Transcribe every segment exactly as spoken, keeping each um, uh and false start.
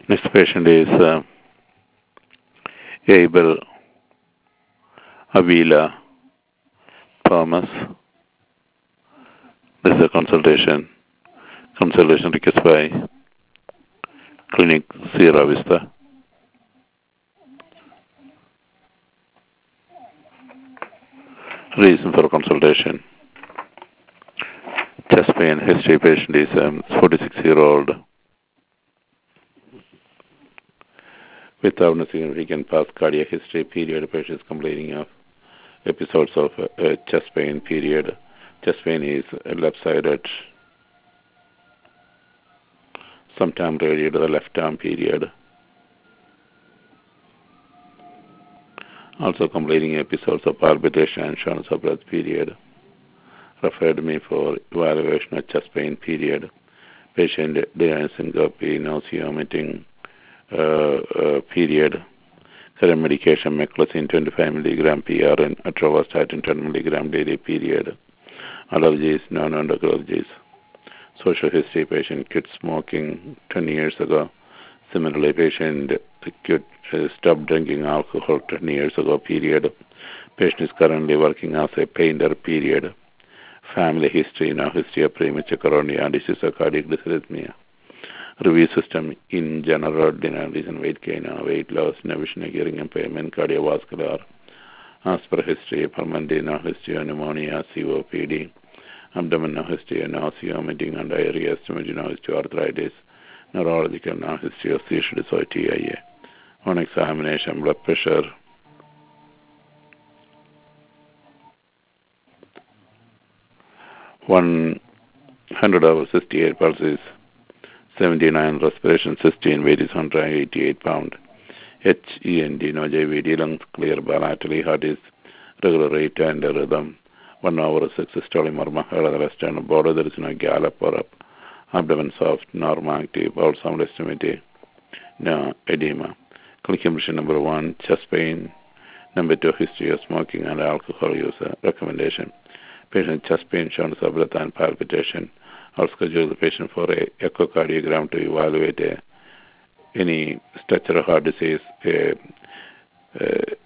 Next patient is uh, Abel Avila Thomas. This is a consultation. Consultation request by Clinic Sierra Vista. Reason for consultation. Chest pain history. Patient is a forty-six-year-old without significant past cardiac history. Period. Patient is complaining of episodes of uh, chest pain. Period. Chest pain is left-sided. Sometimes radiated to the left arm. Period. Also complaining episodes of palpitation and shortness of breath. Period. Referred me for evaluation of chest pain. Period. Patient denies syncope, nausea, vomiting. Uh, uh, period. Current medication meclizine twenty-five milligram P R and atorvastatin ten milligram daily. Period. Allergies, non-endocrine allergies. Social history: patient quit smoking ten years ago. Similarly, patient quit, uh, stopped drinking alcohol ten years ago. Period. Patient is currently working as a painter. Period. Family history: no history of premature coronary disease or cardiac dysrhythmia. Review system in general: renal reason, weight gain, weight loss, no vision, hearing impairment, cardiovascular. As per history: pulmonary, no history of pneumonia, C O P D. Abdomen, no history of nausea, vomiting, and diarrhea. Stomach, no history of arthritis. Neurological, no history of seizure disorder, T I A. On examination: blood pressure, one hundred over sixty-eight pulses, seventy-nine respiration, sixteen, weight is one hundred eighty-eight pounds. H E N D, no J V D, lungs clear bilaterally, heart is regular rate and rhythm. One hour six systolic murmur, heard of the rest and border, there is no gallop or up. Abdomen soft, normal active, bowel sound estimated, no edema. Clinical impression number one, chest pain. Number two, history of smoking and alcohol use. Recommendation: patient chest pain, shortness of breath and palpitation. I'll schedule the patient for a echocardiogram to evaluate a, any structural heart disease, a, a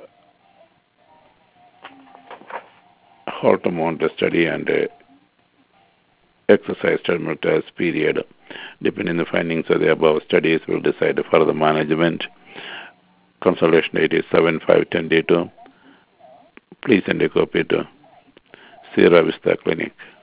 Holter study, and a exercise terminal test. Period. Depending on the findings of the above studies, will decide further management. Consultation date is seven five ten day two. Please send a copy to Sierra Vista Clinic.